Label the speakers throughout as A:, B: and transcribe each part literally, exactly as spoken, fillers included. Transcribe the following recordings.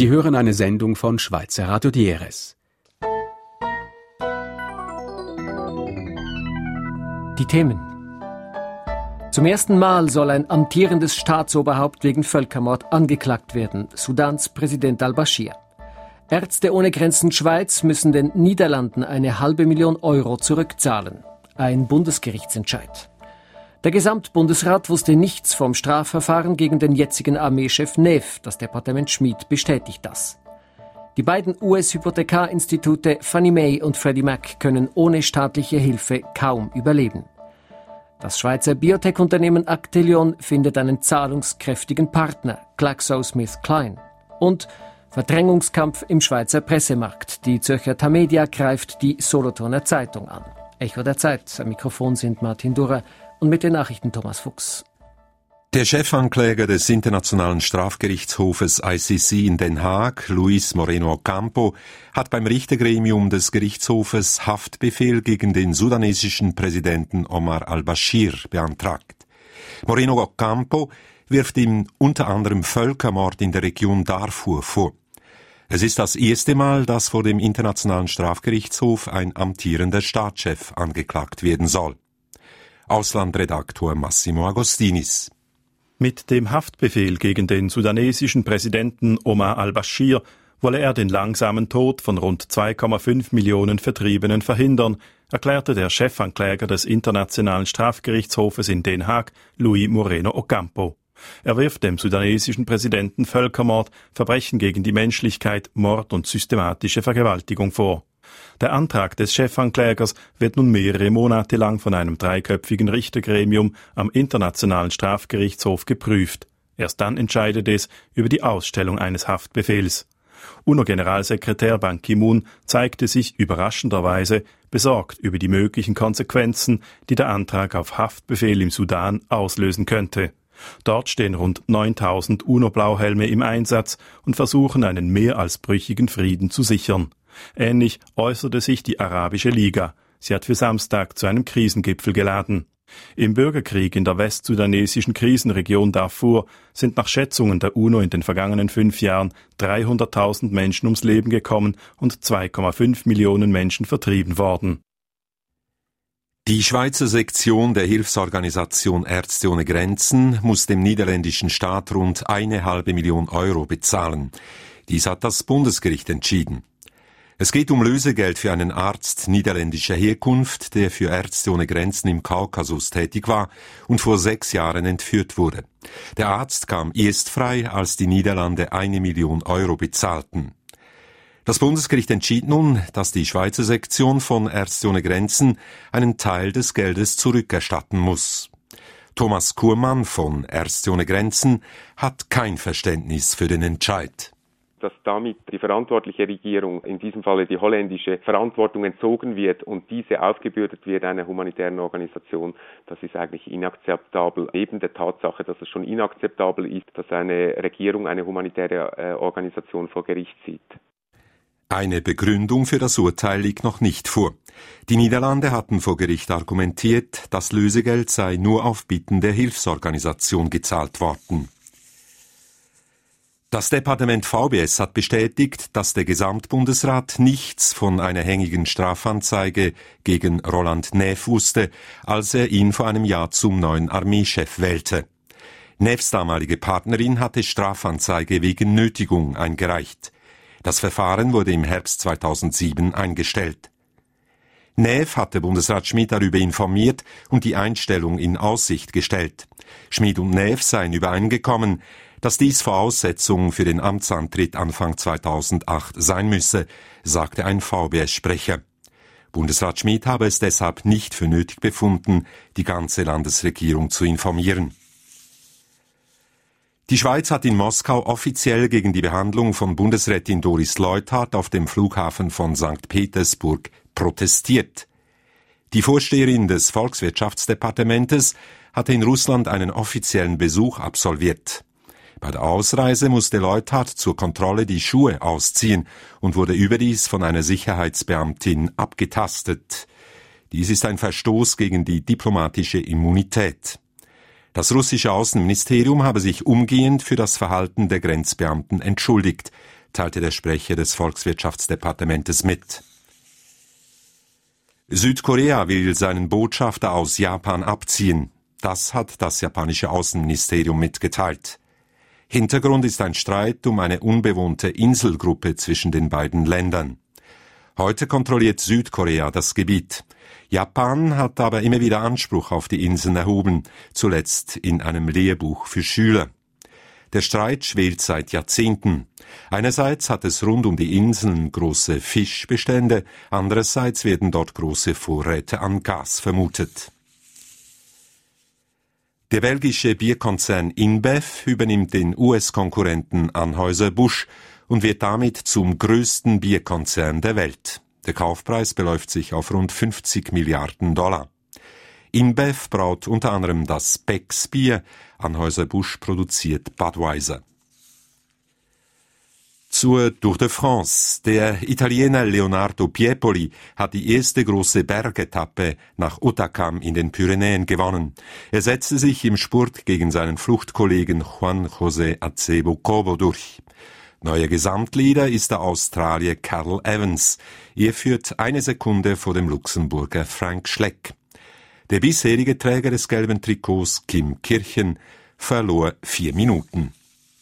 A: Sie hören eine Sendung von Schweizer Radio D R S.
B: Die Themen. Zum ersten Mal soll ein amtierendes Staatsoberhaupt wegen Völkermord angeklagt werden, Sudans Präsident al-Bashir. Ärzte ohne Grenzen Schweiz müssen den Niederlanden eine halbe Million Euro zurückzahlen. Ein Bundesgerichtsentscheid. Der Gesamtbundesrat wusste nichts vom Strafverfahren gegen den jetzigen Armeechef Neff. Das Departement Schmid bestätigt das. Die beiden U S-Hypothekarinstitute Fannie Mae und Freddie Mac können ohne staatliche Hilfe kaum überleben. Das Schweizer Biotech-Unternehmen Actelion findet einen zahlungskräftigen Partner, GlaxoSmithKline. Und Verdrängungskampf im Schweizer Pressemarkt. Die Zürcher Tamedia greift die Solothurner Zeitung an. Echo der Zeit. Am Mikrofon sind Martin Durrer und mit den Nachrichten Thomas Fuchs.
C: Der Chefankläger des Internationalen Strafgerichtshofes I C C in Den Haag, Luis Moreno Ocampo, hat beim Richtergremium des Gerichtshofes Haftbefehl gegen den sudanesischen Präsidenten Omar al-Bashir beantragt. Moreno Ocampo wirft ihm unter anderem Völkermord in der Region Darfur vor. Es ist das erste Mal, dass vor dem Internationalen Strafgerichtshof ein amtierender Staatschef angeklagt werden soll. Auslandredaktor Massimo Agostinis.
D: Mit dem Haftbefehl gegen den sudanesischen Präsidenten Omar al-Bashir wolle er den langsamen Tod von rund zwei Komma fünf Millionen Vertriebenen verhindern, erklärte der Chefankläger des Internationalen Strafgerichtshofes in Den Haag, Luis Moreno Ocampo. Er wirft dem sudanesischen Präsidenten Völkermord, Verbrechen gegen die Menschlichkeit, Mord und systematische Vergewaltigung vor. Der Antrag des Chefanklägers wird nun mehrere Monate lang von einem dreiköpfigen Richtergremium am Internationalen Strafgerichtshof geprüft. Erst dann entscheidet es über die Ausstellung eines Haftbefehls. UNO-Generalsekretär Ban Ki-moon zeigte sich überraschenderweise besorgt über die möglichen Konsequenzen, die der Antrag auf Haftbefehl im Sudan auslösen könnte. Dort stehen rund neuntausend UNO-Blauhelme im Einsatz und versuchen, einen mehr als brüchigen Frieden zu sichern. Ähnlich äußerte sich die Arabische Liga. Sie hat für Samstag zu einem Krisengipfel geladen. Im Bürgerkrieg in der westsudanesischen Krisenregion Darfur sind nach Schätzungen der UNO in den vergangenen fünf Jahren dreihunderttausend Menschen ums Leben gekommen und zwei Komma fünf Millionen Menschen vertrieben worden.
C: Die Schweizer Sektion der Hilfsorganisation Ärzte ohne Grenzen muss dem niederländischen Staat rund eine halbe Million Euro bezahlen. Dies hat das Bundesgericht entschieden. Es geht um Lösegeld für einen Arzt niederländischer Herkunft, der für Ärzte ohne Grenzen im Kaukasus tätig war und vor sechs Jahren entführt wurde. Der Arzt kam erst frei, als die Niederlande eine Million Euro bezahlten. Das Bundesgericht entschied nun, dass die Schweizer Sektion von Ärzte ohne Grenzen einen Teil des Geldes zurückerstatten muss. Thomas Kuhrmann von Ärzte ohne Grenzen hat kein Verständnis für den Entscheid.
E: Dass damit die verantwortliche Regierung, in diesem Falle die holländische, Verantwortung entzogen wird und diese aufgebürdet wird einer humanitären Organisation, das ist eigentlich inakzeptabel. Neben der Tatsache, dass es schon inakzeptabel ist, dass eine Regierung eine humanitäre Organisation vor Gericht zieht.
C: Eine Begründung für das Urteil liegt noch nicht vor. Die Niederlande hatten vor Gericht argumentiert, das Lösegeld sei nur auf Bitten der Hilfsorganisation gezahlt worden. Das Departement V B S hat bestätigt, dass der Gesamtbundesrat nichts von einer hängigen Strafanzeige gegen Roland Neff wusste, als er ihn vor einem Jahr zum neuen Armeechef wählte. Neffs damalige Partnerin hatte Strafanzeige wegen Nötigung eingereicht. Das Verfahren wurde im Herbst zweitausendsieben eingestellt. Neff hatte Bundesrat Schmid darüber informiert und die Einstellung in Aussicht gestellt. Schmid und Neff seien übereingekommen, dass dies Voraussetzung für den Amtsantritt Anfang zweitausendacht sein müsse, sagte ein V B S-Sprecher. Bundesrat Schmid habe es deshalb nicht für nötig befunden, die ganze Landesregierung zu informieren. Die Schweiz hat in Moskau offiziell gegen die Behandlung von Bundesrätin Doris Leuthard auf dem Flughafen von Sankt Petersburg protestiert. Die Vorsteherin des Volkswirtschaftsdepartementes hatte in Russland einen offiziellen Besuch absolviert. Bei der Ausreise musste Leuthard zur Kontrolle die Schuhe ausziehen und wurde überdies von einer Sicherheitsbeamtin abgetastet. Dies ist ein Verstoß gegen die diplomatische Immunität. Das russische Außenministerium habe sich umgehend für das Verhalten der Grenzbeamten entschuldigt, teilte der Sprecher des Volkswirtschaftsdepartementes mit. Südkorea will seinen Botschafter aus Japan abziehen. Das hat das japanische Außenministerium mitgeteilt. Hintergrund ist ein Streit um eine unbewohnte Inselgruppe zwischen den beiden Ländern. Heute kontrolliert Südkorea das Gebiet. Japan hat aber immer wieder Anspruch auf die Inseln erhoben, zuletzt in einem Lehrbuch für Schüler. Der Streit schwelt seit Jahrzehnten. Einerseits hat es rund um die Inseln große Fischbestände, andererseits werden dort große Vorräte an Gas vermutet. Der belgische Bierkonzern InBev übernimmt den U S-Konkurrenten Anheuser-Busch und wird damit zum größten Bierkonzern der Welt. Der Kaufpreis beläuft sich auf rund fünfzig Milliarden Dollar. InBev braut unter anderem das Beck's-Bier, Anheuser-Busch produziert Budweiser. Zur Tour de France. Der Italiener Leonardo Piepoli hat die erste große Bergetappe nach Otakam in den Pyrenäen gewonnen. Er setzte sich im Spurt gegen seinen Fluchtkollegen Juan José Acebo Cobo durch. Neuer Gesamtleader ist der Australier Cadel Evans. Er führt eine Sekunde vor dem Luxemburger Frank Schleck. Der bisherige Träger des gelben Trikots, Kim Kirchen, verlor vier Minuten.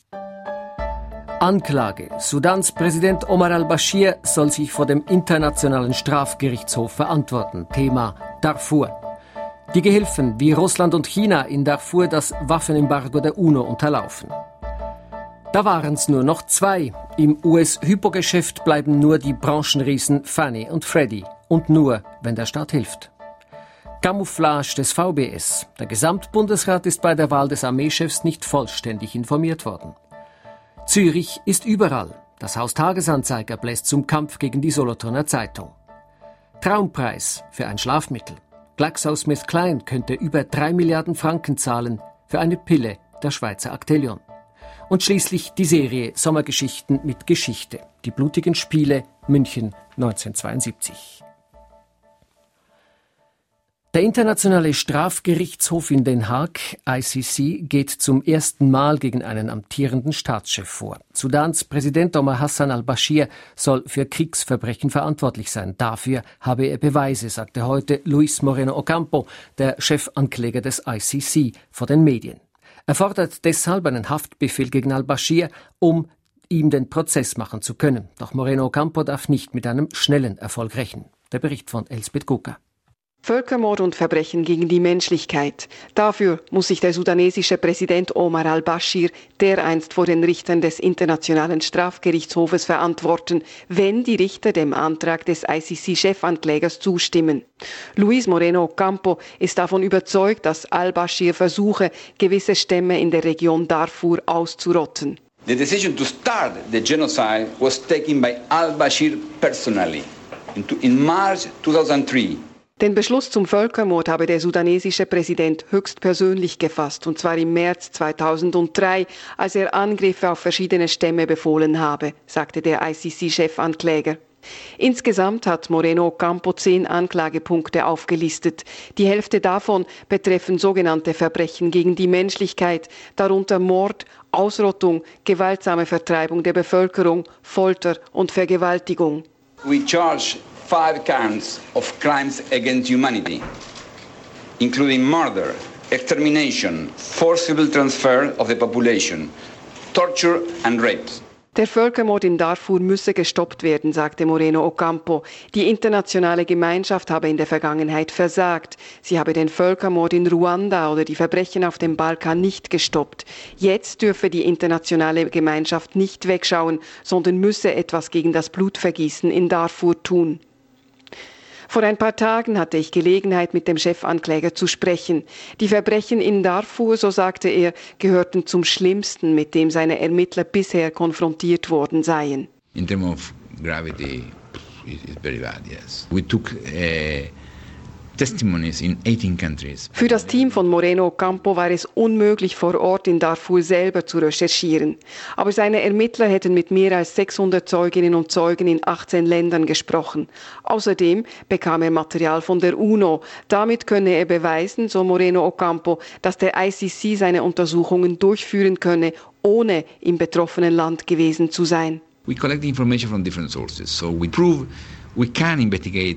B: Anklage. Sudans Präsident Omar al-Bashir soll sich vor dem Internationalen Strafgerichtshof verantworten. Thema Darfur. Die Gehilfen wie Russland und China in Darfur das Waffenembargo der UNO unterlaufen. Da waren es nur noch zwei. Im U S-Hypogeschäft bleiben nur die Branchenriesen Fannie und Freddie. Und nur, wenn der Staat hilft. Camouflage des V B S. Der Gesamtbundesrat ist bei der Wahl des Armeechefs nicht vollständig informiert worden. Zürich ist überall. Das Haus Tagesanzeiger bläst zum Kampf gegen die Solothurner Zeitung. Traumpreis für ein Schlafmittel. GlaxoSmithKline könnte über drei Milliarden Franken zahlen für eine Pille der Schweizer Actelion. Und schließlich die Serie Sommergeschichten mit Geschichte. Die blutigen Spiele München neunzehnhundertzweiundsiebzig. Der Internationale Strafgerichtshof in Den Haag, I C C, geht zum ersten Mal gegen einen amtierenden Staatschef vor. Sudans Präsident Omar Hassan al-Bashir soll für Kriegsverbrechen verantwortlich sein. Dafür habe er Beweise, sagte heute Luis Moreno Ocampo, der Chefankläger des I C C, vor den Medien. Er fordert deshalb einen Haftbefehl gegen al-Bashir, um ihm den Prozess machen zu können. Doch Moreno Ocampo darf nicht mit einem schnellen Erfolg rechnen. Der Bericht von Elsbeth Gucker.
F: Völkermord und Verbrechen gegen die Menschlichkeit. Dafür muss sich der sudanesische Präsident Omar al-Bashir dereinst vor den Richtern des Internationalen Strafgerichtshofes verantworten, wenn die Richter dem Antrag des I C C-Chefanklägers zustimmen. Luis Moreno Ocampo ist davon überzeugt, dass al-Bashir versuche, gewisse Stämme in der Region Darfur auszurotten.
G: The decision to start the genocide was taken by al-Bashir personally in March two thousand three.
F: Den Beschluss zum Völkermord habe der sudanesische Präsident höchstpersönlich gefasst, und zwar im März zweitausenddrei, als er Angriffe auf verschiedene Stämme befohlen habe, sagte der I C C-Chefankläger. Insgesamt hat Moreno Ocampo zehn Anklagepunkte aufgelistet. Die Hälfte davon betreffen sogenannte Verbrechen gegen die Menschlichkeit, darunter Mord, Ausrottung, gewaltsame Vertreibung der Bevölkerung, Folter und Vergewaltigung.
G: We charge five counts of crimes against humanity, including murder, extermination, forcible transfer of the population, torture and rapes.
F: Der Völkermord in Darfur müsse gestoppt werden, sagte Moreno Ocampo. Die internationale Gemeinschaft habe in der Vergangenheit versagt. Sie habe den Völkermord in Ruanda oder die Verbrechen auf dem Balkan nicht gestoppt. Jetzt dürfe die internationale Gemeinschaft nicht wegschauen, sondern müsse etwas gegen das Blutvergießen in Darfur tun. Vor ein paar Tagen hatte ich Gelegenheit, mit dem Chefankläger zu sprechen. Die Verbrechen in Darfur, so sagte er, gehörten zum Schlimmsten, mit dem seine Ermittler bisher konfrontiert worden seien.
H: In terms of gravity, it's very bad, yes. We took uh, testimonies in eighteen countries.
F: Für das Team von Moreno Ocampo war es unmöglich, vor Ort in Darfur selber zu recherchieren. Aber seine Ermittler hätten mit mehr als sechshundert Zeuginnen und Zeugen in achtzehn Ländern gesprochen. Außerdem bekam er Material von der UNO. Damit könne er beweisen, so Moreno Ocampo, dass der I C C seine Untersuchungen durchführen könne, ohne im betroffenen Land gewesen zu sein.
H: We collect information from different sources, so we prove we can investigate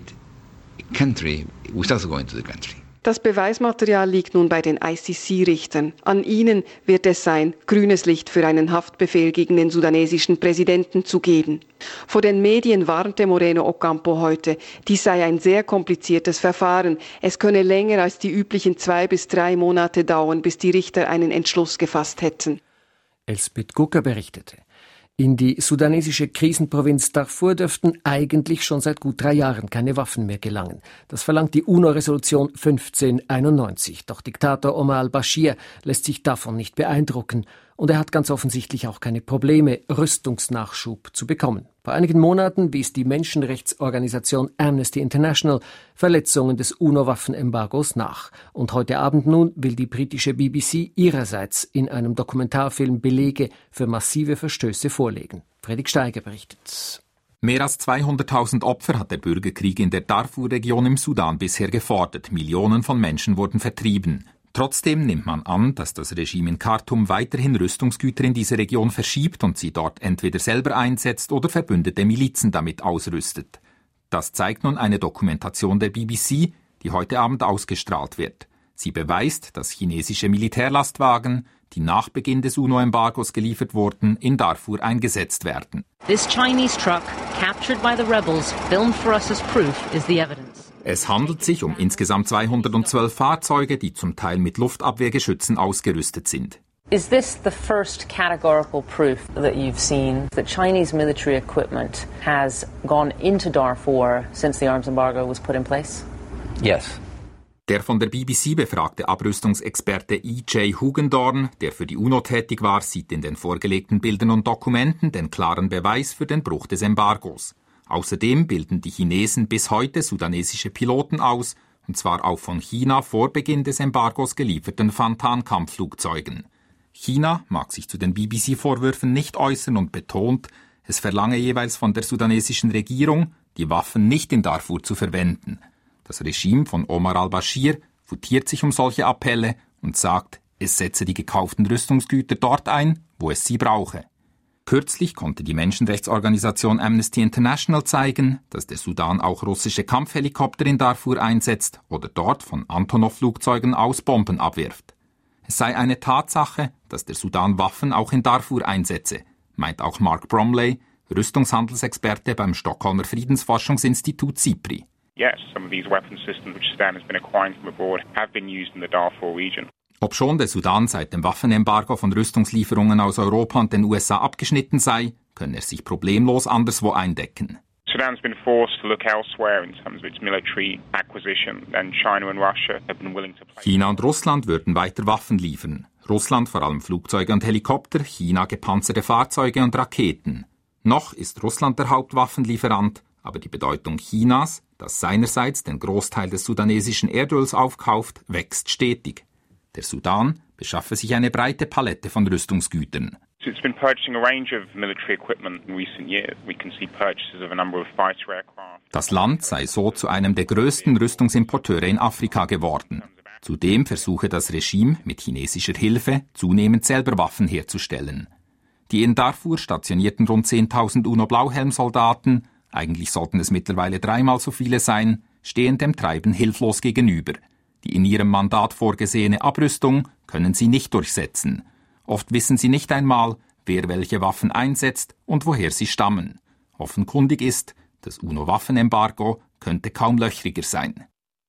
H: a country without going to the country.
F: Das Beweismaterial liegt nun bei den I C C-Richtern. An ihnen wird es sein, grünes Licht für einen Haftbefehl gegen den sudanesischen Präsidenten zu geben. Vor den Medien warnte Moreno Ocampo heute, dies sei ein sehr kompliziertes Verfahren. Es könne länger als die üblichen zwei bis drei Monate dauern, bis die Richter einen Entschluss gefasst hätten.
B: Elsbeth Gucker berichtete. In die sudanesische Krisenprovinz Darfur dürften eigentlich schon seit gut drei Jahren keine Waffen mehr gelangen. Das verlangt die UNO-Resolution fünfzehnhunderteinundneunzig. Doch Diktator Omar al-Bashir lässt sich davon nicht beeindrucken. Und er hat ganz offensichtlich auch keine Probleme, Rüstungsnachschub zu bekommen. Vor einigen Monaten wies die Menschenrechtsorganisation Amnesty International Verletzungen des UNO-Waffenembargos nach. Und heute Abend nun will die britische B B C ihrerseits in einem Dokumentarfilm Belege für massive Verstöße vorlegen. Fredrik Steiger berichtet.
I: Mehr als zweihunderttausend Opfer hat der Bürgerkrieg in der Darfur-Region im Sudan bisher gefordert. Millionen von Menschen wurden vertrieben. Trotzdem nimmt man an, dass das Regime in Khartoum weiterhin Rüstungsgüter in diese Region verschiebt und sie dort entweder selber einsetzt oder verbündete Milizen damit ausrüstet. Das zeigt nun eine Dokumentation der B B C, die heute Abend ausgestrahlt wird. Sie beweist, dass chinesische Militärlastwagen, die nach Beginn des UNO-Embargos geliefert wurden, in Darfur eingesetzt werden.
J: This Chinese truck, captured by the rebels, filmed for us as proof, is the evidence.
I: Es handelt sich um insgesamt zweihundertzwölf Fahrzeuge, die zum Teil mit Luftabwehrgeschützen ausgerüstet sind.
J: Is this the first categorical proof that you've seen that Chinese military equipment has gone into Darfur since the arms embargo was put in place?
H: Yes.
I: Der von der B B C befragte Abrüstungsexperte E J Hugendorn, der für die UNO tätig war, sieht in den vorgelegten Bildern und Dokumenten den klaren Beweis für den Bruch des Embargos. Außerdem bilden die Chinesen bis heute sudanesische Piloten aus, und zwar auch von China vor Beginn des Embargos gelieferten Fantan-Kampfflugzeugen. China mag sich zu den B B C-Vorwürfen nicht äußern und betont, es verlange jeweils von der sudanesischen Regierung, die Waffen nicht in Darfur zu verwenden. Das Regime von Omar al-Bashir futiert sich um solche Appelle und sagt, es setze die gekauften Rüstungsgüter dort ein, wo es sie brauche. Kürzlich konnte die Menschenrechtsorganisation Amnesty International zeigen, dass der Sudan auch russische Kampfhelikopter in Darfur einsetzt oder dort von Antonov-Flugzeugen aus Bomben abwirft. Es sei eine Tatsache, dass der Sudan Waffen auch in Darfur einsetze, meint auch Mark Bromley, Rüstungshandelsexperte beim Stockholmer Friedensforschungsinstitut SIPRI.
K: Yes, some of these weapon systems which Sudan has been acquiring from abroad have been used in the Darfur region.
I: Obschon der Sudan seit dem Waffenembargo von Rüstungslieferungen aus Europa und den U S A abgeschnitten sei, könne er sich problemlos anderswo eindecken.
K: Sudan's been forced to look elsewhere in terms of its military acquisition, and China and Russia have been willing to play.
I: China und Russland würden weiter Waffen liefern. Russland vor allem Flugzeuge und Helikopter, China gepanzerte Fahrzeuge und Raketen. Noch ist Russland der Hauptwaffenlieferant, aber die Bedeutung Chinas, das seinerseits den Großteil des sudanesischen Erdöls aufkauft, wächst stetig. Der Sudan beschaffe sich eine breite Palette von Rüstungsgütern.
K: It's been purchasing a range of military equipment in recent years. We can see purchases of a number of fighter aircraft.
I: Das Land sei so zu einem der größten Rüstungsimporteure in Afrika geworden. Zudem versuche das Regime mit chinesischer Hilfe zunehmend selber Waffen herzustellen. Die in Darfur stationierten rund zehntausend UNO-Blauhelmsoldaten, eigentlich sollten es mittlerweile dreimal so viele sein, stehen dem Treiben hilflos gegenüber. Die in ihrem Mandat vorgesehene Abrüstung können sie nicht durchsetzen. Oft wissen sie nicht einmal, wer welche Waffen einsetzt und woher sie stammen. Offenkundig ist, das UNO-Waffenembargo könnte kaum löchriger sein.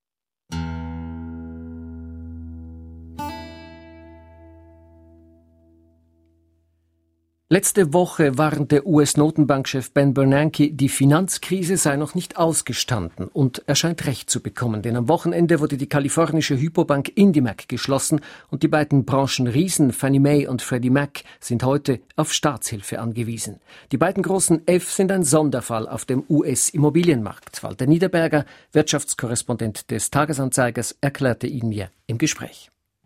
B: Letzte Woche warnte U S-Notenbankchef Ben Bernanke, die Finanzkrise sei noch nicht ausgestanden, und er scheint recht zu bekommen, denn am Wochenende wurde die kalifornische Hypobank IndyMac geschlossen und die beiden Branchenriesen Fannie Mae und Freddie Mac sind heute auf Staatshilfe angewiesen. Die beiden großen F sind ein Sonderfall auf dem U S-Immobilienmarkt. Walter Niederberger, Wirtschaftskorrespondent des Tagesanzeigers, erklärte ihn mir im Gespräch.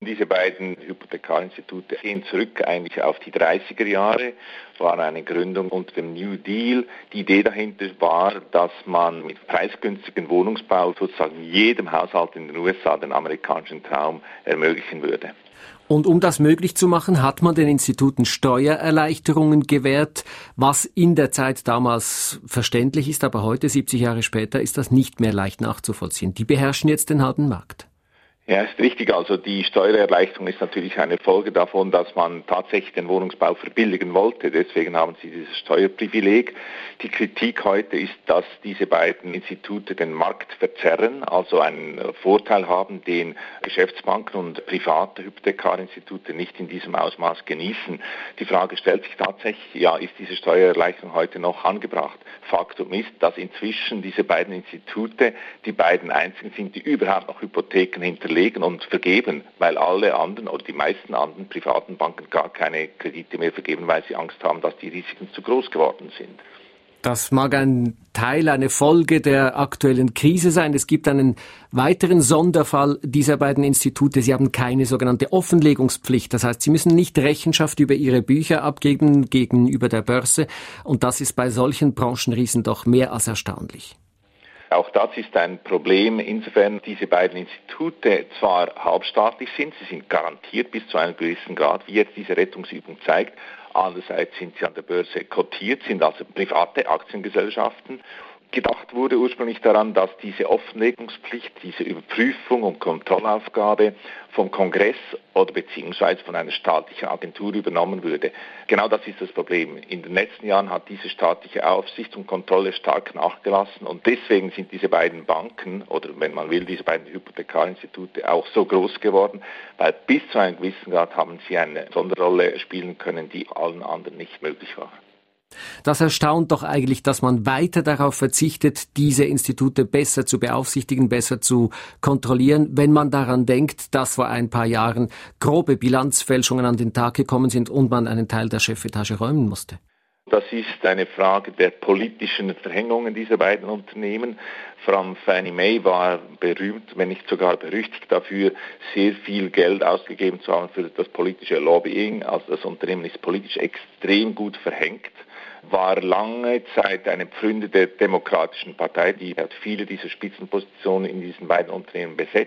L: Diese beiden Hypothekarinstitute gehen zurück eigentlich auf die dreißiger Jahre, war eine Gründung unter dem New Deal. Die Idee dahinter war, dass man mit preisgünstigen Wohnungsbau sozusagen jedem Haushalt in den U S A den amerikanischen Traum ermöglichen würde.
B: Und um das möglich zu machen, hat man den Instituten Steuererleichterungen gewährt, was in der Zeit damals verständlich ist, aber heute, siebzig Jahre später, ist das nicht mehr leicht nachzuvollziehen. Die beherrschen jetzt den halben Markt.
L: Ja, ist richtig. Also die Steuererleichterung ist natürlich eine Folge davon, dass man tatsächlich den Wohnungsbau verbilligen wollte. Deswegen haben sie dieses Steuerprivileg. Die Kritik heute ist, dass diese beiden Institute den Markt verzerren, also einen Vorteil haben, den Geschäftsbanken und private Hypothekarinstitute nicht in diesem Ausmaß genießen. Die Frage stellt sich tatsächlich, ja, ist diese Steuererleichterung heute noch angebracht? Faktum ist, dass inzwischen diese beiden Institute die beiden einzigen sind, die überhaupt noch Hypotheken hinterlegen und vergeben, weil alle anderen oder die meisten anderen privaten Banken gar keine Kredite mehr vergeben, weil sie Angst haben, dass die Risiken zu groß geworden sind.
B: Das mag ein Teil, eine Folge der aktuellen Krise sein. Es gibt einen weiteren Sonderfall dieser beiden Institute. Sie haben keine sogenannte Offenlegungspflicht. Das heißt, sie müssen nicht Rechenschaft über ihre Bücher abgeben gegenüber der Börse. Und das ist bei solchen Branchenriesen doch mehr als erstaunlich.
L: Auch das ist ein Problem, insofern diese beiden Institute zwar halbstaatlich sind, sie sind garantiert bis zu einem gewissen Grad, wie jetzt diese Rettungsübung zeigt. Andererseits sind sie an der Börse kotiert, sind also private Aktiengesellschaften. Gedacht wurde ursprünglich daran, dass diese Offenlegungspflicht, diese Überprüfung und Kontrollaufgabe vom Kongress oder beziehungsweise von einer staatlichen Agentur übernommen würde. Genau das ist das Problem. In den letzten Jahren hat diese staatliche Aufsicht und Kontrolle stark nachgelassen und deswegen sind diese beiden Banken oder wenn man will, diese beiden Hypothekarinstitute auch so groß geworden, weil bis zu einem gewissen Grad haben sie eine Sonderrolle spielen können, die allen anderen nicht möglich war.
B: Das erstaunt doch eigentlich, dass man weiter darauf verzichtet, diese Institute besser zu beaufsichtigen, besser zu kontrollieren, wenn man daran denkt, dass vor ein paar Jahren grobe Bilanzfälschungen an den Tag gekommen sind und man einen Teil der Chefetage räumen musste.
L: Das ist eine Frage der politischen Verhängungen dieser beiden Unternehmen. Vor allem Fannie Mae war berühmt, wenn nicht sogar berüchtigt dafür, sehr viel Geld ausgegeben zu haben für das politische Lobbying. Also das Unternehmen ist politisch extrem gut verhängt, war lange Zeit eine Pfründe der Demokratischen Partei, die hat viele dieser Spitzenpositionen in diesen beiden Unternehmen besetzt.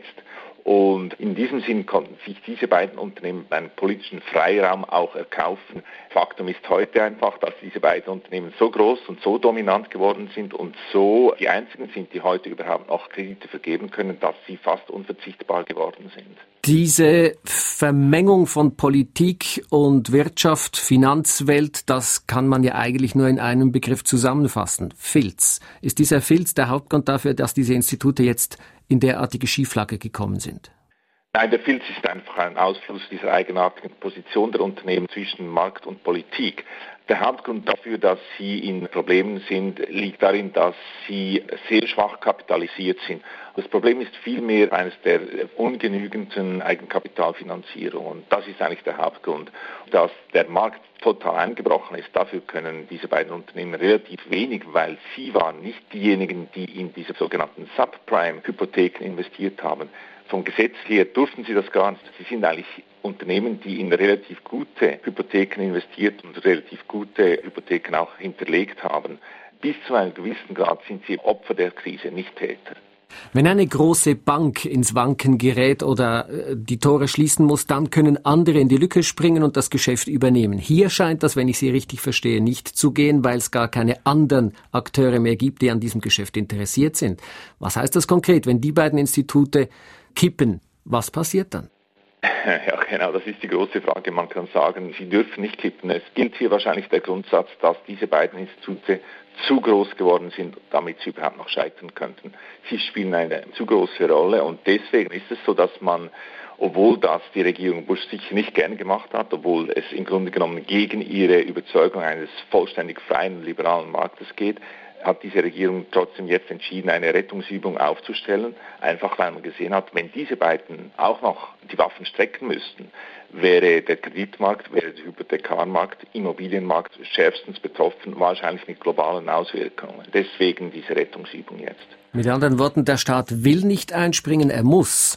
L: Und in diesem Sinn konnten sich diese beiden Unternehmen einen politischen Freiraum auch erkaufen. Faktum ist heute einfach, dass diese beiden Unternehmen so groß und so dominant geworden sind und so die einzigen sind, die heute überhaupt noch Kredite vergeben können, dass sie fast unverzichtbar geworden sind.
B: Diese Vermengung von Politik und Wirtschaft, Finanzwelt, das kann man ja eigentlich nur in einem Begriff zusammenfassen. Filz. Ist dieser Filz der Hauptgrund dafür, dass diese Institute jetzt in derartige Schieflage gekommen sind?
L: Nein, der Filz ist einfach ein Ausfluss dieser eigenartigen Position der Unternehmen zwischen Markt und Politik. Der Hauptgrund dafür, dass sie in Problemen sind, liegt darin, dass sie sehr schwach kapitalisiert sind. Das Problem ist vielmehr eines der ungenügenden Eigenkapitalfinanzierung. Und das ist eigentlich der Hauptgrund. Dass der Markt total eingebrochen ist, dafür können diese beiden Unternehmen relativ wenig, weil sie waren nicht diejenigen, die in diese sogenannten Subprime-Hypotheken investiert haben. Vom Gesetz her durften sie das gar nicht. Sie sind eigentlich Unternehmen, die in relativ gute Hypotheken investiert und relativ gute Hypotheken auch hinterlegt haben. Bis zu einem gewissen Grad sind sie Opfer der Krise, nicht Täter.
B: Wenn eine große Bank ins Wanken gerät oder die Tore schließen muss, dann können andere in die Lücke springen und das Geschäft übernehmen. Hier scheint das, wenn ich Sie richtig verstehe, nicht zu gehen, weil es gar keine anderen Akteure mehr gibt, die an diesem Geschäft interessiert sind. Was heißt das konkret, wenn die beiden Institute kippen? Was passiert dann?
L: Ja, genau, das ist die große Frage. Man kann sagen, sie dürfen nicht kippen. Es gilt hier wahrscheinlich der Grundsatz, dass diese beiden Institute zu groß geworden sind, damit sie überhaupt noch scheitern könnten. Sie spielen eine zu große Rolle und deswegen ist es so, dass man, obwohl das die Regierung Bush sicher nicht gern gemacht hat, obwohl es im Grunde genommen gegen ihre Überzeugung eines vollständig freien, liberalen Marktes geht, hat diese Regierung trotzdem jetzt entschieden, eine Rettungsübung aufzustellen, einfach weil man gesehen hat, wenn diese beiden auch noch die Waffen strecken müssten, wäre der Kreditmarkt, wäre der Hypothekarmarkt, Immobilienmarkt schärfstens betroffen, wahrscheinlich mit globalen Auswirkungen. Deswegen diese Rettungsübung jetzt.
B: Mit anderen Worten, der Staat will nicht einspringen, er muss.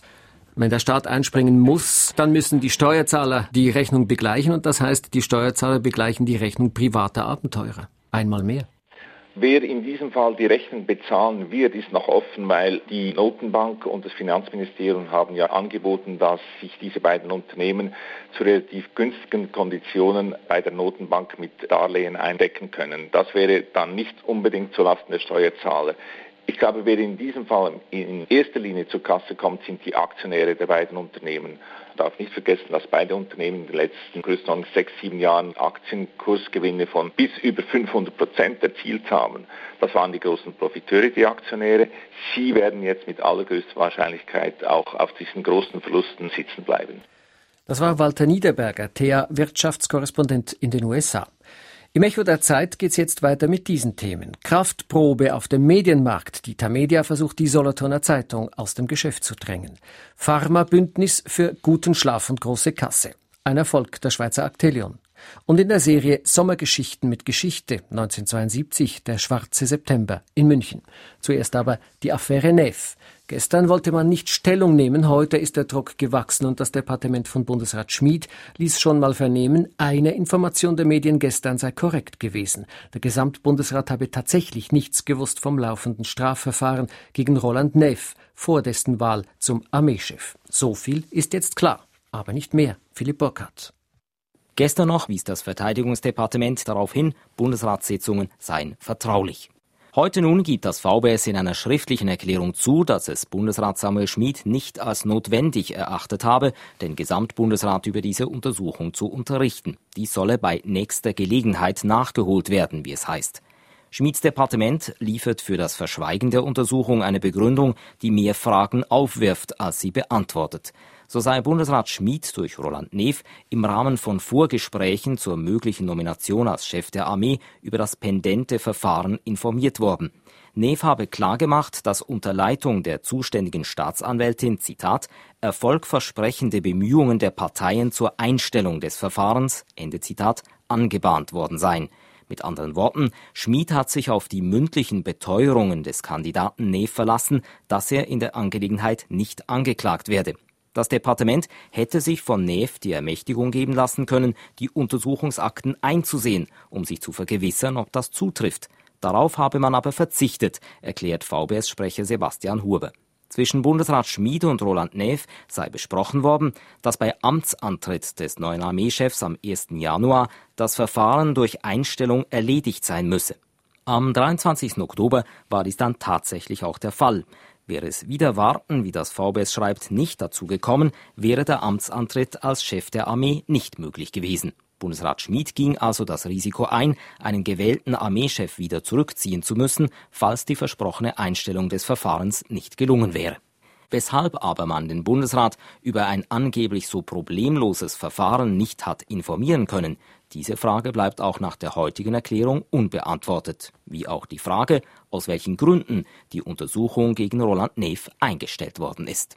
B: Wenn der Staat einspringen muss, dann müssen die Steuerzahler die Rechnung begleichen und das heißt, die Steuerzahler begleichen die Rechnung privater Abenteurer. Einmal mehr.
L: Wer in diesem Fall die Rechnung bezahlen wird, ist noch offen, weil die Notenbank und das Finanzministerium haben ja angeboten, dass sich diese beiden Unternehmen zu relativ günstigen Konditionen bei der Notenbank mit Darlehen eindecken können. Das wäre dann nicht unbedingt zulasten der Steuerzahler. Ich glaube, wer in diesem Fall in erster Linie zur Kasse kommt, sind die Aktionäre der beiden Unternehmen. Man darf nicht vergessen, dass beide Unternehmen in den letzten größtenteils sechs, sieben Jahren Aktienkursgewinne von bis über fünfhundert Prozent erzielt haben. Das waren die großen Profiteure, die Aktionäre. Sie werden jetzt mit allergrößter Wahrscheinlichkeit auch auf diesen großen Verlusten sitzen bleiben.
B: Das war Walter Niederberger, T A Wirtschaftskorrespondent in den U S A. Im Echo der Zeit geht's jetzt weiter mit diesen Themen. Kraftprobe auf dem Medienmarkt. Die Tamedia versucht, die Solothurner Zeitung aus dem Geschäft zu drängen. Pharmabündnis für guten Schlaf und große Kasse. Ein Erfolg der Schweizer Actelion. Und in der Serie Sommergeschichten mit Geschichte neunzehnhundertzweiundsiebzig, der schwarze September in München. Zuerst aber die Affäre Neff. Gestern wollte man nicht Stellung nehmen, heute ist der Druck gewachsen und das Departement von Bundesrat Schmid ließ schon mal vernehmen, eine Information der Medien gestern sei korrekt gewesen. Der Gesamtbundesrat habe tatsächlich nichts gewusst vom laufenden Strafverfahren gegen Roland Neff vor dessen Wahl zum Armeechef. So viel ist jetzt klar, aber nicht mehr. Philipp Burkhardt.
M: Gestern noch wies das Verteidigungsdepartement darauf hin, Bundesratssitzungen seien vertraulich. Heute nun gibt das V B S in einer schriftlichen Erklärung zu, dass es Bundesrat Samuel Schmid nicht als notwendig erachtet habe, den Gesamtbundesrat über diese Untersuchung zu unterrichten. Dies solle bei nächster Gelegenheit nachgeholt werden, wie es heißt. Schmids Departement liefert für das Verschweigen der Untersuchung eine Begründung, die mehr Fragen aufwirft, als sie beantwortet. So sei Bundesrat Schmid durch Roland Neff im Rahmen von Vorgesprächen zur möglichen Nomination als Chef der Armee über das pendente Verfahren informiert worden. Neff habe klargemacht, dass unter Leitung der zuständigen Staatsanwältin, Zitat, erfolgversprechende Bemühungen der Parteien zur Einstellung des Verfahrens, Ende Zitat, angebahnt worden seien. Mit anderen Worten, Schmid hat sich auf die mündlichen Beteuerungen des Kandidaten Neff verlassen, dass er in der Angelegenheit nicht angeklagt werde. Das Departement hätte sich von Neff die Ermächtigung geben lassen können, die Untersuchungsakten einzusehen, um sich zu vergewissern, ob das zutrifft. Darauf habe man aber verzichtet, erklärt V B S-Sprecher Sebastian Huber. Zwischen Bundesrat Schmid und Roland Neff sei besprochen worden, dass bei Amtsantritt des neuen Armeechefs am ersten Januar das Verfahren durch Einstellung erledigt sein müsse. Am dreiundzwanzigsten Oktober war dies dann tatsächlich auch der Fall. Wäre es wieder warten, wie das V B S schreibt, nicht dazu gekommen, wäre der Amtsantritt als Chef der Armee nicht möglich gewesen. Bundesrat Schmid ging also das Risiko ein, einen gewählten Armeechef wieder zurückziehen zu müssen, falls die versprochene Einstellung des Verfahrens nicht gelungen wäre. Weshalb aber man den Bundesrat über ein angeblich so problemloses Verfahren nicht hat informieren können, diese Frage bleibt auch nach der heutigen Erklärung unbeantwortet. Wie auch die Frage, aus welchen Gründen die Untersuchung gegen Roland Neff eingestellt worden ist.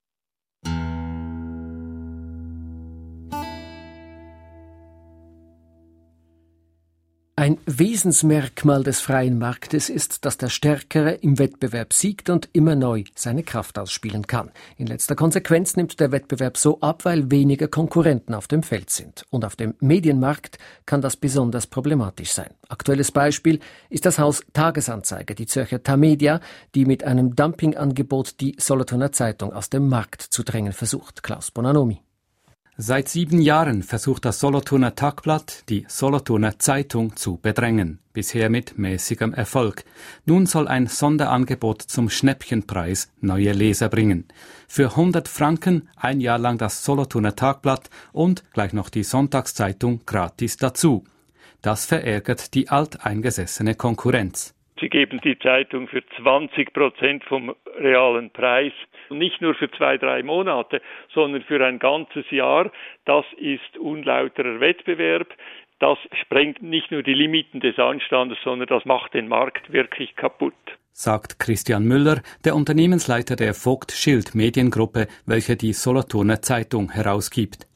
B: Ein Wesensmerkmal des freien Marktes ist, dass der Stärkere im Wettbewerb siegt und immer neu seine Kraft ausspielen kann. In letzter Konsequenz nimmt der Wettbewerb so ab, weil weniger Konkurrenten auf dem Feld sind. Und auf dem Medienmarkt kann das besonders problematisch sein. Aktuelles Beispiel ist das Haus Tagesanzeiger, die Zürcher Tamedia, die mit einem Dumpingangebot die Solothurner Zeitung aus dem Markt zu drängen versucht. Klaus Bonanomi.
N: Seit sieben Jahren versucht das Solothurner Tagblatt, die Solothurner Zeitung zu bedrängen. Bisher mit mäßigem Erfolg. Nun soll ein Sonderangebot zum Schnäppchenpreis neue Leser bringen. Für hundert Franken ein Jahr lang das Solothurner Tagblatt und gleich noch die Sonntagszeitung gratis dazu. Das verärgert die alteingesessene Konkurrenz.
O: Sie geben die Zeitung für zwanzig Prozent vom realen Preis. Nicht nur für zwei, drei Monate, sondern für ein ganzes Jahr. Das ist unlauterer Wettbewerb. Das sprengt nicht nur die Limiten des Anstandes, sondern das macht den Markt wirklich kaputt.
N: Sagt Christian Müller, der Unternehmensleiter der Vogt Schild Mediengruppe, welche die Solothurner Zeitung herausgibt.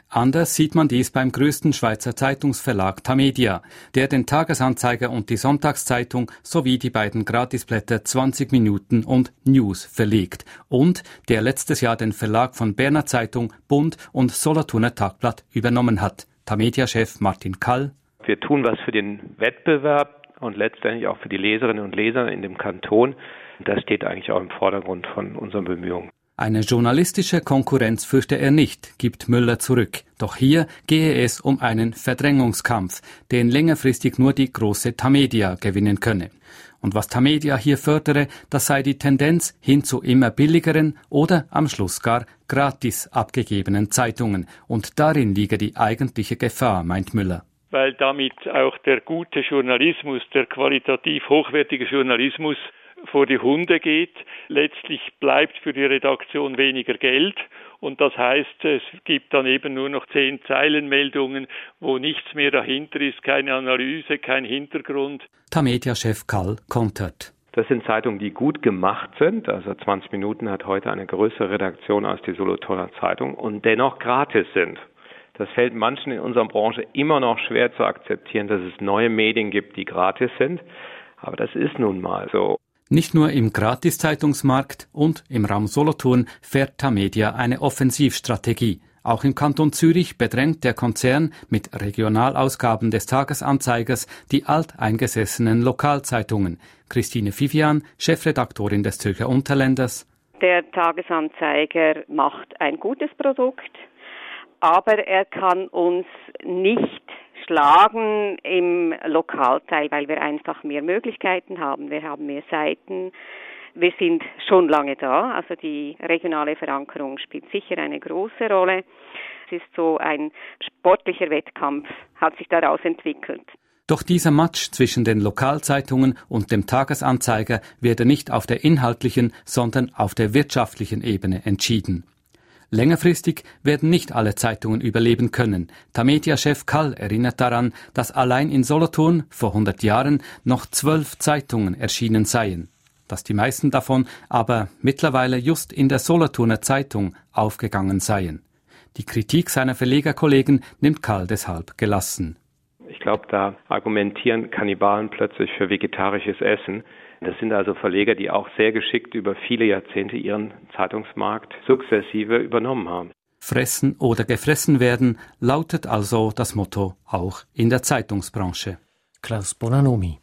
N: Anders sieht man dies beim größten Schweizer Zeitungsverlag Tamedia, der den Tagesanzeiger und die Sonntagszeitung sowie die beiden Gratisblätter zwanzig Minuten und News verlegt und der letztes Jahr den Verlag von Berner Zeitung, Bund und Solothurner Tagblatt übernommen hat. Tamedia-Chef Martin Kall:
P: Wir tun was für den Wettbewerb und letztendlich auch für die Leserinnen und Leser in dem Kanton. Das steht eigentlich auch im Vordergrund von unseren Bemühungen.
N: Eine journalistische Konkurrenz fürchte er nicht, gibt Müller zurück. Doch hier gehe es um einen Verdrängungskampf, den längerfristig nur die große Tamedia gewinnen könne. Und was Tamedia hier fördere, das sei die Tendenz hin zu immer billigeren oder am Schluss gar gratis abgegebenen Zeitungen. Und darin liege die eigentliche Gefahr, meint Müller.
O: Weil damit auch der gute Journalismus, der qualitativ hochwertige Journalismus vor die Hunde geht. Letztlich bleibt für die Redaktion weniger Geld und das heißt, es gibt dann eben nur noch zehn Zeilenmeldungen, wo nichts mehr dahinter ist, keine Analyse, kein Hintergrund.
N: Tamedia-Chef Kall kontert.
P: Das sind Zeitungen, die gut gemacht sind. Also zwanzig Minuten hat heute eine größere Redaktion als die Solothurner Zeitung und dennoch gratis sind. Das fällt manchen in unserer Branche immer noch schwer zu akzeptieren, dass es neue Medien gibt, die gratis sind. Aber das ist nun mal so.
N: Nicht nur im Gratiszeitungsmarkt und im Raum Solothurn fährt Tamedia eine Offensivstrategie. Auch im Kanton Zürich bedrängt der Konzern mit Regionalausgaben des Tagesanzeigers die alteingesessenen Lokalzeitungen. Christine Vivian, Chefredaktorin des Zürcher Unterländers:
Q: Der Tagesanzeiger macht ein gutes Produkt, aber er kann uns nicht schlagen im Lokalteil, weil wir einfach mehr Möglichkeiten haben. Wir haben mehr Seiten. Wir sind schon lange da, also die regionale Verankerung spielt sicher eine große Rolle. Es ist so ein sportlicher Wettkampf, hat sich daraus entwickelt.
N: Doch dieser Match zwischen den Lokalzeitungen und dem Tagesanzeiger werde nicht auf der inhaltlichen, sondern auf der wirtschaftlichen Ebene entschieden. Längerfristig werden nicht alle Zeitungen überleben können. Tamedia-Chef Kall erinnert daran, dass allein in Solothurn vor hundert Jahren noch zwölf Zeitungen erschienen seien. Dass die meisten davon aber mittlerweile just in der Solothurner Zeitung aufgegangen seien. Die Kritik seiner Verlegerkollegen nimmt Kall deshalb gelassen.
P: Ich glaube, da argumentieren Kannibalen plötzlich für vegetarisches Essen. Das sind also Verleger, die auch sehr geschickt über viele Jahrzehnte ihren Zeitungsmarkt sukzessive übernommen haben.
N: Fressen oder gefressen werden, lautet also das Motto auch in der Zeitungsbranche.
B: Klaus Bonanomi.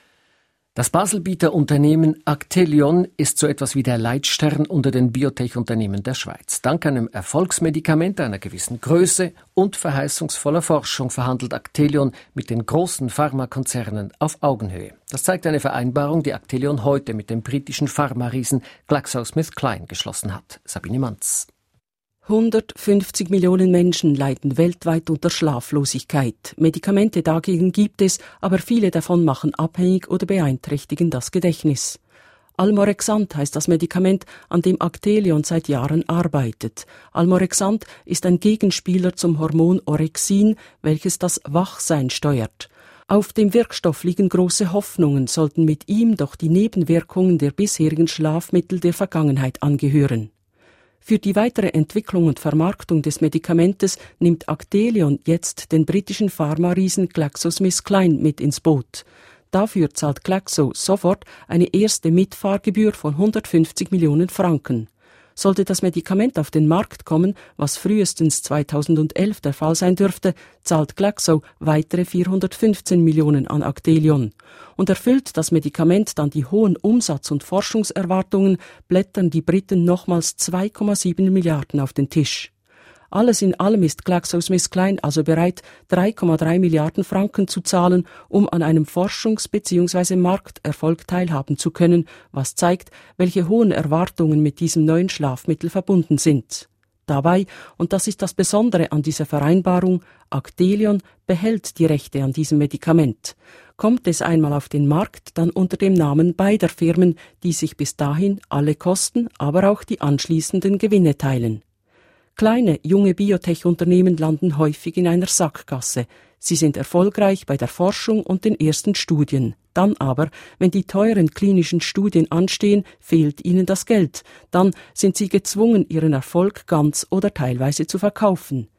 B: Das Baselbieter Unternehmen Actelion ist so etwas wie der Leitstern unter den Biotech-Unternehmen der Schweiz. Dank einem Erfolgsmedikament einer gewissen Größe und verheißungsvoller Forschung verhandelt Actelion mit den großen Pharmakonzernen auf Augenhöhe. Das zeigt eine Vereinbarung, die Actelion heute mit dem britischen Pharma-Riesen GlaxoSmithKline geschlossen hat. Sabine Manz.
R: hundertfünfzig Millionen Menschen leiden weltweit unter Schlaflosigkeit. Medikamente dagegen gibt es, aber viele davon machen abhängig oder beeinträchtigen das Gedächtnis. Almorexant heißt das Medikament, an dem Actelion seit Jahren arbeitet. Almorexant ist ein Gegenspieler zum Hormon Orexin, welches das Wachsein steuert. Auf dem Wirkstoff liegen große Hoffnungen, sollten mit ihm doch die Nebenwirkungen der bisherigen Schlafmittel der Vergangenheit angehören. Für die weitere Entwicklung und Vermarktung des Medikamentes nimmt Actelion jetzt den britischen Pharma-Riesen GlaxoSmithKline mit ins Boot. Dafür zahlt Glaxo sofort eine erste Mitfahrgebühr von hundertfünfzig Millionen Franken. Sollte das Medikament auf den Markt kommen, was frühestens zweitausendelf der Fall sein dürfte, zahlt Glaxo weitere vierhundertfünfzehn Millionen an Actelion. Und erfüllt das Medikament dann die hohen Umsatz- und Forschungserwartungen, blättern die Briten nochmals zwei Komma sieben Milliarden auf den Tisch. Alles in allem ist GlaxoSmithKline also bereit, drei Komma drei Milliarden Franken zu zahlen, um an einem Forschungs- bzw. Markterfolg teilhaben zu können, was zeigt, welche hohen Erwartungen mit diesem neuen Schlafmittel verbunden sind. Dabei, und das ist das Besondere an dieser Vereinbarung, Actelion behält die Rechte an diesem Medikament. Kommt es einmal auf den Markt, dann unter dem Namen beider Firmen, die sich bis dahin alle Kosten, aber auch die anschließenden Gewinne teilen. Kleine, junge Biotech-Unternehmen landen häufig in einer Sackgasse. Sie sind erfolgreich bei der Forschung und den ersten Studien. Dann aber, wenn die teuren klinischen Studien anstehen, fehlt ihnen das Geld. Dann sind sie gezwungen, ihren Erfolg ganz oder teilweise zu verkaufen.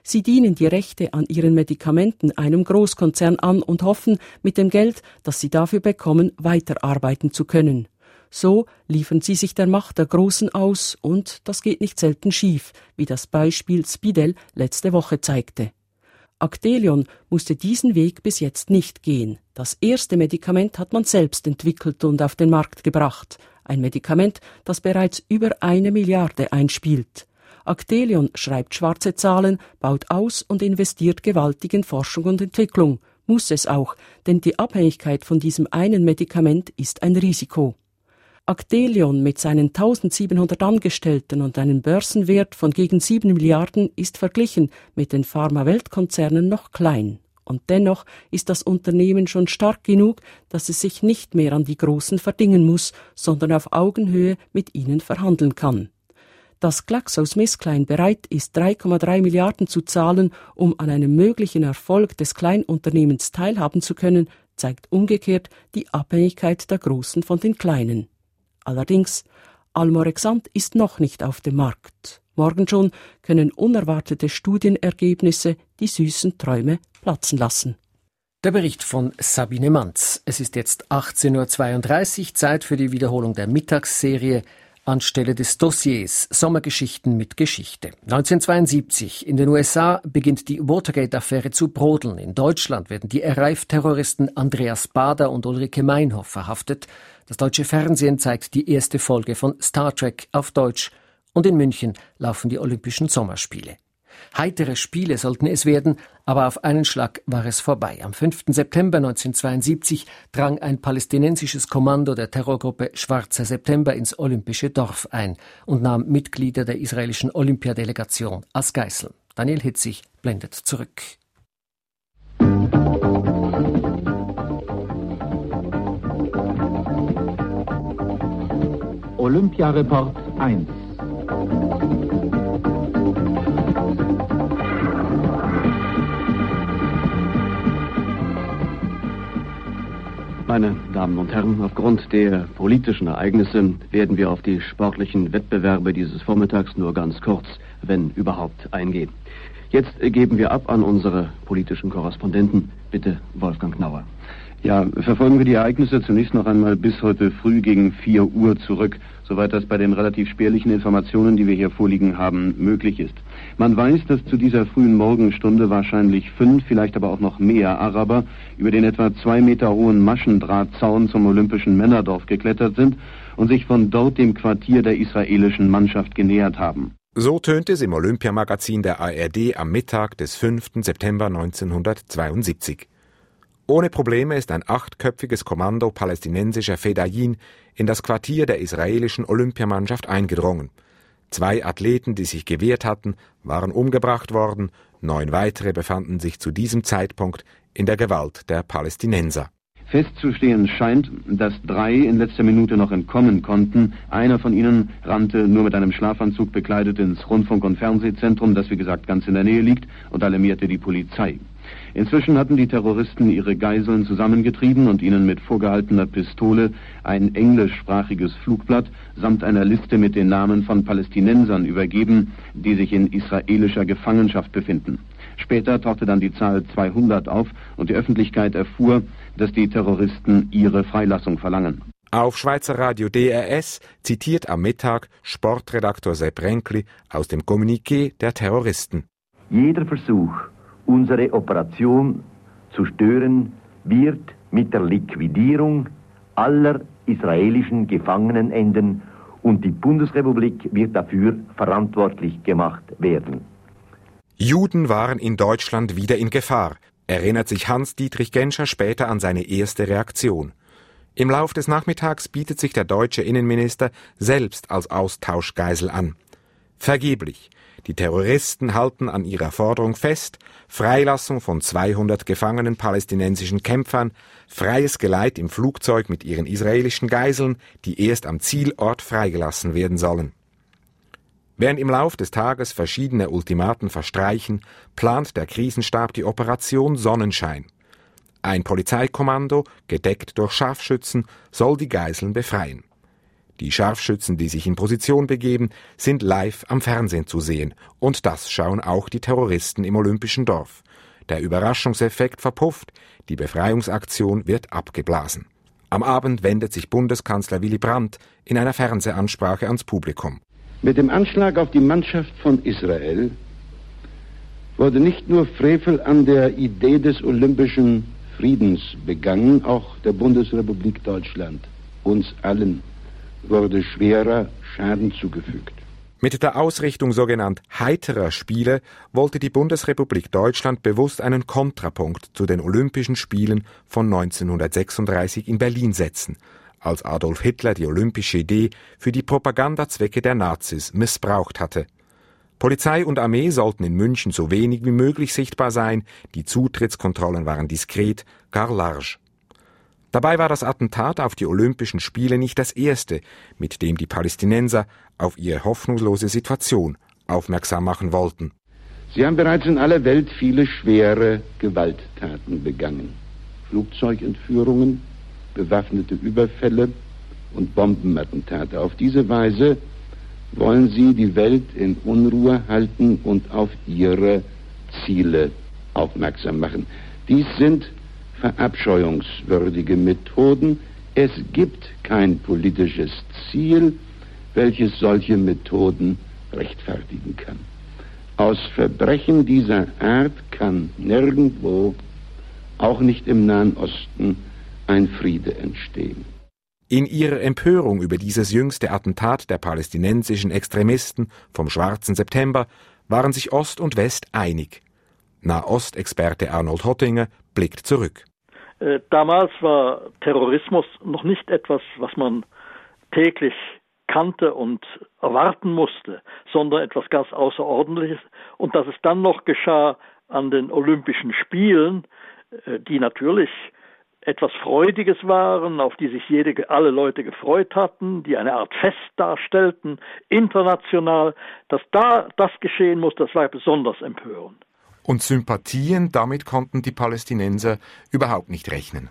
R: Sie dienen die Rechte an ihren Medikamenten einem Großkonzern an und hoffen, mit dem Geld, das sie dafür bekommen, weiterarbeiten zu können. So liefern sie sich der Macht der Großen aus und das geht nicht selten schief, wie das Beispiel Spidel letzte Woche zeigte. Actelion musste diesen Weg bis jetzt nicht gehen. Das erste Medikament hat man selbst entwickelt und auf den Markt gebracht. Ein Medikament, das bereits über eine Milliarde einspielt. Actelion schreibt schwarze Zahlen, baut aus und investiert gewaltig in Forschung und Entwicklung. Muss es auch, denn die Abhängigkeit von diesem einen Medikament ist ein Risiko. Actelion mit seinen eintausendsiebenhundert Angestellten und einem Börsenwert von gegen sieben Milliarden ist verglichen mit den Pharma-Weltkonzernen noch klein. Und dennoch ist das Unternehmen schon stark genug, dass es sich nicht mehr an die Großen verdingen muss, sondern auf Augenhöhe mit ihnen verhandeln kann. Dass GlaxoSmithKline bereit ist, drei Komma drei Milliarden zu zahlen, um an einem möglichen Erfolg des Kleinunternehmens teilhaben zu können, zeigt umgekehrt die Abhängigkeit der Großen von den Kleinen. Allerdings, Almorexant ist noch nicht auf dem Markt. Morgen schon können unerwartete Studienergebnisse die süßen Träume platzen lassen.
B: Der Bericht von Sabine Manz. Es ist jetzt achtzehn Uhr zweiunddreißig, Zeit für die Wiederholung der Mittagsserie anstelle des Dossiers Sommergeschichten mit Geschichte. neunzehnhundertzweiundsiebzig in den U S A beginnt die Watergate-Affäre zu brodeln. In Deutschland werden die R A F-Terroristen Andreas Baader und Ulrike Meinhof verhaftet. Das deutsche Fernsehen zeigt die erste Folge von Star Trek auf Deutsch. Und in München laufen die Olympischen Sommerspiele. Heitere Spiele sollten es werden, aber auf einen Schlag war es vorbei. Am fünften September neunzehnhundertzweiundsiebzig drang ein palästinensisches Kommando der Terrorgruppe Schwarzer September ins Olympische Dorf ein und nahm Mitglieder der israelischen Olympiadelegation als Geiseln. Daniel Hitzig blendet zurück.
S: Olympiareport eins.
T: Meine Damen und Herren, aufgrund der politischen Ereignisse werden wir auf die sportlichen Wettbewerbe dieses Vormittags nur ganz kurz, wenn überhaupt, eingehen. Jetzt geben wir ab an unsere politischen Korrespondenten. Bitte, Wolfgang Knauer.
U: Ja, verfolgen wir die Ereignisse zunächst noch einmal bis heute früh gegen vier Uhr zurück, soweit das bei den relativ spärlichen Informationen, die wir hier vorliegen haben, möglich ist. Man weiß, dass zu dieser frühen Morgenstunde wahrscheinlich fünf, vielleicht aber auch noch mehr Araber über den etwa zwei Meter hohen Maschendrahtzaun zum Olympischen Männerdorf geklettert sind und sich von dort dem Quartier der israelischen Mannschaft genähert haben.
V: So tönt es im Olympiamagazin der A R D am Mittag des fünften September neunzehnhundertzweiundsiebzig. Ohne Probleme ist ein achtköpfiges Kommando palästinensischer Fedayin in das Quartier der israelischen Olympiamannschaft eingedrungen. Zwei Athleten, die sich gewehrt hatten, waren umgebracht worden, neun weitere befanden sich zu diesem Zeitpunkt in der Gewalt der Palästinenser.
U: Festzustehen scheint, dass drei in letzter Minute noch entkommen konnten. Einer von ihnen rannte nur mit einem Schlafanzug bekleidet ins Rundfunk- und Fernsehzentrum, das wie gesagt ganz in der Nähe liegt, und alarmierte die Polizei. Inzwischen hatten die Terroristen ihre Geiseln zusammengetrieben und ihnen mit vorgehaltener Pistole ein englischsprachiges Flugblatt samt einer Liste mit den Namen von Palästinensern übergeben, die sich in israelischer Gefangenschaft befinden. Später tauchte dann die Zahl zweihundert auf und die Öffentlichkeit erfuhr, dass die Terroristen ihre Freilassung verlangen.
V: Auf Schweizer Radio D R S zitiert am Mittag Sportredaktor Sepp Renkli aus dem Kommuniqué der Terroristen.
W: Jeder Versuch, unsere Operation zu stören, wird mit der Liquidierung aller israelischen Gefangenen enden und die Bundesrepublik wird dafür verantwortlich gemacht werden.
V: Juden waren in Deutschland wieder in Gefahr, erinnert sich Hans-Dietrich Genscher später an seine erste Reaktion. Im Lauf des Nachmittags bietet sich der deutsche Innenminister selbst als Austauschgeisel an. Vergeblich. Die Terroristen halten an ihrer Forderung fest, Freilassung von zweihundert gefangenen palästinensischen Kämpfern, freies Geleit im Flugzeug mit ihren israelischen Geiseln, die erst am Zielort freigelassen werden sollen. Während im Lauf des Tages verschiedene Ultimaten verstreichen, plant der Krisenstab die Operation Sonnenschein. Ein Polizeikommando, gedeckt durch Scharfschützen, soll die Geiseln befreien. Die Scharfschützen, die sich in Position begeben, sind live am Fernsehen zu sehen. Und das schauen auch die Terroristen im Olympischen Dorf. Der Überraschungseffekt verpufft, die Befreiungsaktion wird abgeblasen. Am Abend wendet sich Bundeskanzler Willy Brandt in einer Fernsehansprache ans Publikum.
A: Mit dem Anschlag auf die Mannschaft von Israel wurde nicht nur Frevel an der Idee des olympischen Friedens begangen, auch der Bundesrepublik Deutschland, uns allen, wurde schwerer Schaden zugefügt.
V: Mit der Ausrichtung sogenannt heiterer Spiele wollte die Bundesrepublik Deutschland bewusst einen Kontrapunkt zu den Olympischen Spielen von neunzehnhundertsechsunddreißig in Berlin setzen, als Adolf Hitler die olympische Idee für die Propagandazwecke der Nazis missbraucht hatte. Polizei und Armee sollten in München so wenig wie möglich sichtbar sein, die Zutrittskontrollen waren diskret, gar large. Dabei war das Attentat auf die Olympischen Spiele nicht das erste, mit dem die Palästinenser auf ihre hoffnungslose Situation aufmerksam machen wollten.
A: Sie haben bereits in aller Welt viele schwere Gewalttaten begangen. Flugzeugentführungen, bewaffnete Überfälle und Bombenattentate. Auf diese Weise wollen sie die Welt in Unruhe halten und auf ihre Ziele aufmerksam machen. Dies sind verabscheuungswürdige Methoden. Es gibt kein politisches Ziel, welches solche Methoden rechtfertigen kann. Aus Verbrechen dieser Art kann nirgendwo, auch nicht im Nahen Osten, ein Friede entstehen.
V: In ihrer Empörung über dieses jüngste Attentat der palästinensischen Extremisten vom Schwarzen September waren sich Ost und West einig. Nahostexperte Arnold Hottinger blickt zurück.
D: Damals war Terrorismus noch nicht etwas, was man täglich kannte und erwarten musste, sondern etwas ganz Außerordentliches. Und dass es dann noch geschah an den Olympischen Spielen, die natürlich etwas Freudiges waren, auf die sich jede, alle Leute gefreut hatten, die eine Art Fest darstellten, international, dass da das geschehen muss, das war besonders empörend.
V: Und Sympathien, damit konnten die Palästinenser überhaupt nicht rechnen.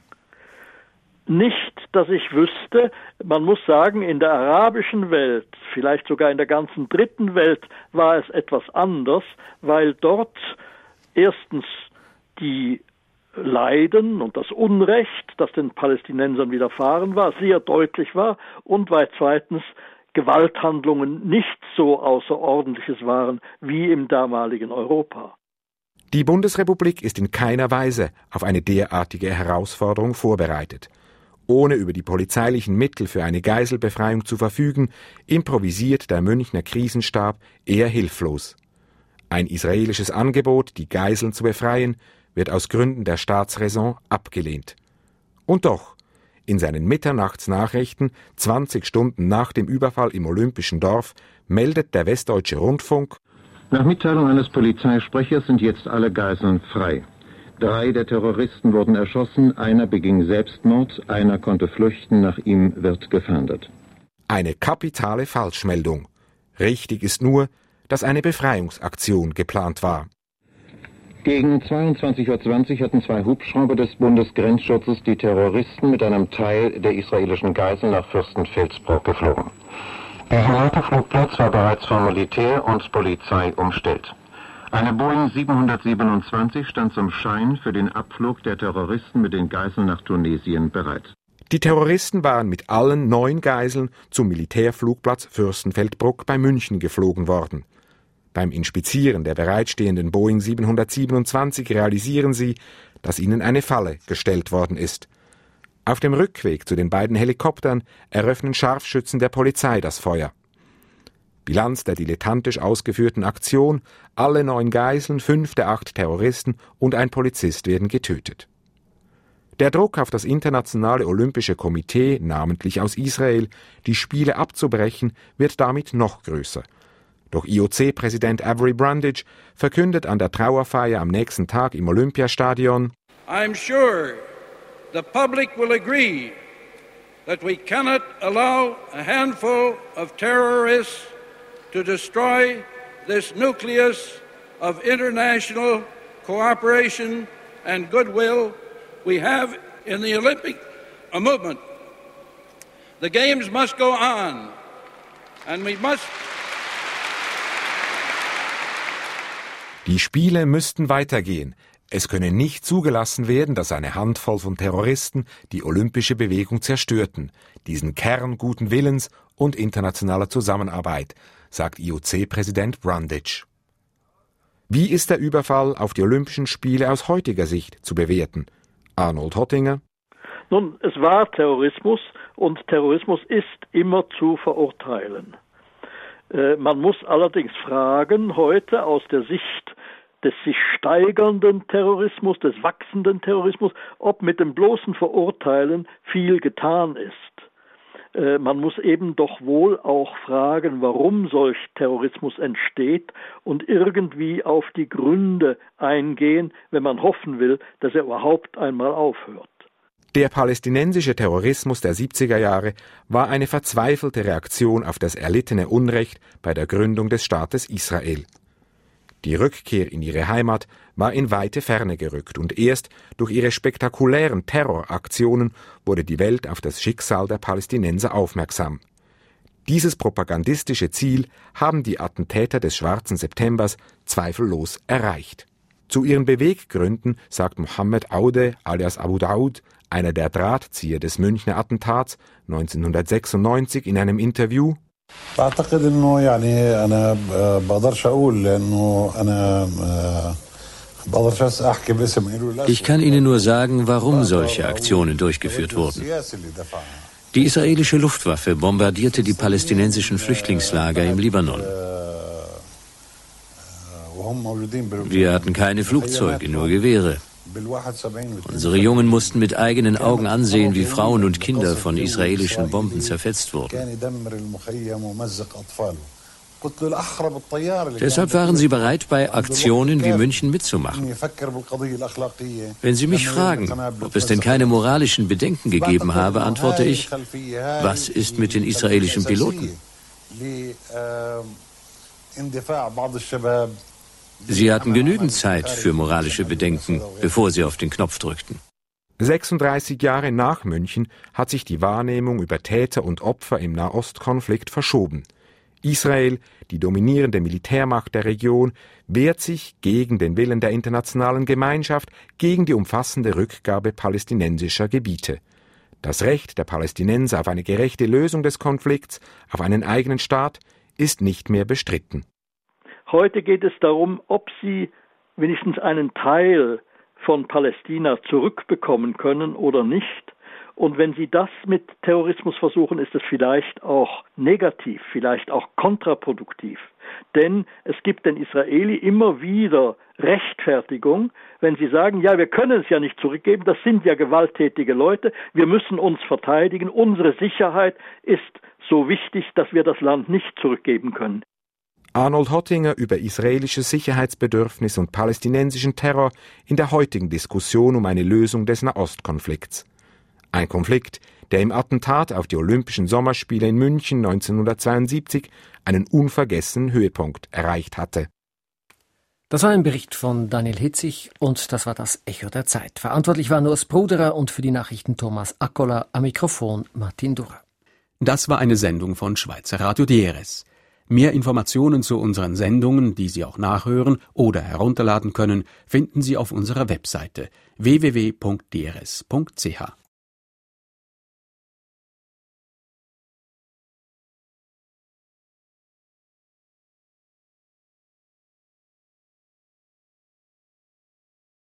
D: Nicht, dass ich wüsste. Man muss sagen, in der arabischen Welt, vielleicht sogar in der ganzen dritten Welt, war es etwas anders, weil dort erstens die Leiden und das Unrecht, das den Palästinensern widerfahren war, sehr deutlich war und weil zweitens Gewalthandlungen nicht so Außerordentliches waren wie im damaligen Europa.
V: Die Bundesrepublik ist in keiner Weise auf eine derartige Herausforderung vorbereitet. Ohne über die polizeilichen Mittel für eine Geiselbefreiung zu verfügen, improvisiert der Münchner Krisenstab eher hilflos. Ein israelisches Angebot, die Geiseln zu befreien, wird aus Gründen der Staatsräson abgelehnt. Und doch, in seinen Mitternachtsnachrichten, zwanzig Stunden nach dem Überfall im Olympischen Dorf, meldet der Westdeutsche Rundfunk:
E: Nach Mitteilung eines Polizeisprechers sind jetzt alle Geiseln frei. Drei der Terroristen wurden erschossen, einer beging Selbstmord, einer konnte flüchten, nach ihm wird gefahndet.
V: Eine kapitale Falschmeldung. Richtig ist nur, dass eine Befreiungsaktion geplant war.
E: Gegen zweiundzwanzig Uhr zwanzig hatten zwei Hubschrauber des Bundesgrenzschutzes die Terroristen mit einem Teil der israelischen Geiseln nach Fürstenfeldbruck geflogen. Der Hamata-Flugplatz war bereits von Militär und Polizei umstellt. Eine Boeing siebenhundertsiebenundzwanzig stand zum Schein für den Abflug der Terroristen mit den Geiseln nach Tunesien bereit.
V: Die Terroristen waren mit allen neun Geiseln zum Militärflugplatz Fürstenfeldbruck bei München geflogen worden. Beim Inspizieren der bereitstehenden Boeing siebenhundertsiebenundzwanzig realisieren sie, dass ihnen eine Falle gestellt worden ist. Auf dem Rückweg zu den beiden Helikoptern eröffnen Scharfschützen der Polizei das Feuer. Bilanz der dilettantisch ausgeführten Aktion: alle neun Geiseln, fünf der acht Terroristen und ein Polizist werden getötet. Der Druck auf das Internationale Olympische Komitee, namentlich aus Israel, die Spiele abzubrechen, wird damit noch größer. Doch I O C-Präsident Avery Brundage verkündet an der Trauerfeier am nächsten Tag im Olympiastadion:
X: I'm sure the public will agree that we cannot allow a handful of terrorists to destroy this nucleus of international cooperation and goodwill we have in the Olympic movement. The games must go on, and we must.
V: Die Spiele müssten weitergehen. Es könne nicht zugelassen werden, dass eine Handvoll von Terroristen die olympische Bewegung zerstörten, diesen Kern guten Willens und internationaler Zusammenarbeit, sagt I O C-Präsident Brundage. Wie ist der Überfall auf die Olympischen Spiele aus heutiger Sicht zu bewerten? Arnold Hottinger.
D: Nun, es war Terrorismus und Terrorismus ist immer zu verurteilen. Äh, man muss allerdings fragen, heute aus der Sicht des sich steigernden Terrorismus, des wachsenden Terrorismus, ob mit dem bloßen Verurteilen viel getan ist. Äh, man muss eben doch wohl auch fragen, warum solch Terrorismus entsteht und irgendwie auf die Gründe eingehen, wenn man hoffen will, dass er überhaupt einmal aufhört.
V: Der palästinensische Terrorismus der siebziger Jahre war eine verzweifelte Reaktion auf das erlittene Unrecht bei der Gründung des Staates Israel. Die Rückkehr in ihre Heimat war in weite Ferne gerückt und erst durch ihre spektakulären Terroraktionen wurde die Welt auf das Schicksal der Palästinenser aufmerksam. Dieses propagandistische Ziel haben die Attentäter des Schwarzen Septembers zweifellos erreicht. Zu ihren Beweggründen sagt Mohammed Aude alias Abu Daoud, einer der Drahtzieher des Münchner Attentats neunzehnhundertsechsundneunzig in einem Interview:
C: Ich kann Ihnen nur sagen, warum solche Aktionen durchgeführt wurden. Die israelische Luftwaffe bombardierte die palästinensischen Flüchtlingslager im Libanon. Wir hatten keine Flugzeuge, nur Gewehre. Unsere Jungen mussten mit eigenen Augen ansehen, wie Frauen und Kinder von israelischen Bomben zerfetzt wurden. Deshalb waren sie bereit, bei Aktionen wie München mitzumachen. Wenn Sie mich fragen, ob es denn keine moralischen Bedenken gegeben habe, antworte ich, was ist mit den israelischen Piloten? Sie hatten genügend Zeit für moralische Bedenken, bevor sie auf den Knopf drückten.
V: sechsunddreißig Jahre nach München hat sich die Wahrnehmung über Täter und Opfer im Nahostkonflikt verschoben. Israel, die dominierende Militärmacht der Region, wehrt sich gegen den Willen der internationalen Gemeinschaft, gegen die umfassende Rückgabe palästinensischer Gebiete. Das Recht der Palästinenser auf eine gerechte Lösung des Konflikts, auf einen eigenen Staat, ist nicht mehr bestritten.
D: Heute geht es darum, ob sie wenigstens einen Teil von Palästina zurückbekommen können oder nicht. Und wenn sie das mit Terrorismus versuchen, ist es vielleicht auch negativ, vielleicht auch kontraproduktiv. Denn es gibt den Israeli immer wieder Rechtfertigung, wenn sie sagen, ja, wir können es ja nicht zurückgeben, das sind ja gewalttätige Leute, wir müssen uns verteidigen, unsere Sicherheit ist so wichtig, dass wir das Land nicht zurückgeben können.
V: Arnold Hottinger über israelisches Sicherheitsbedürfnis und palästinensischen Terror in der heutigen Diskussion um eine Lösung des Nahostkonflikts. Ein Konflikt, der im Attentat auf die Olympischen Sommerspiele in München neunzehnhundertzweiundsiebzig einen unvergessenen Höhepunkt erreicht hatte.
B: Das war ein Bericht von Daniel Hitzig und das war das Echo der Zeit. Verantwortlich war Urs Bruderer und für die Nachrichten Thomas Accola, am Mikrofon Martin Durrer.
F: Das war eine Sendung von Schweizer Radio D R S. Mehr Informationen zu unseren Sendungen, die Sie auch nachhören oder herunterladen können, finden Sie auf unserer Webseite w w w punkt d r s punkt c h.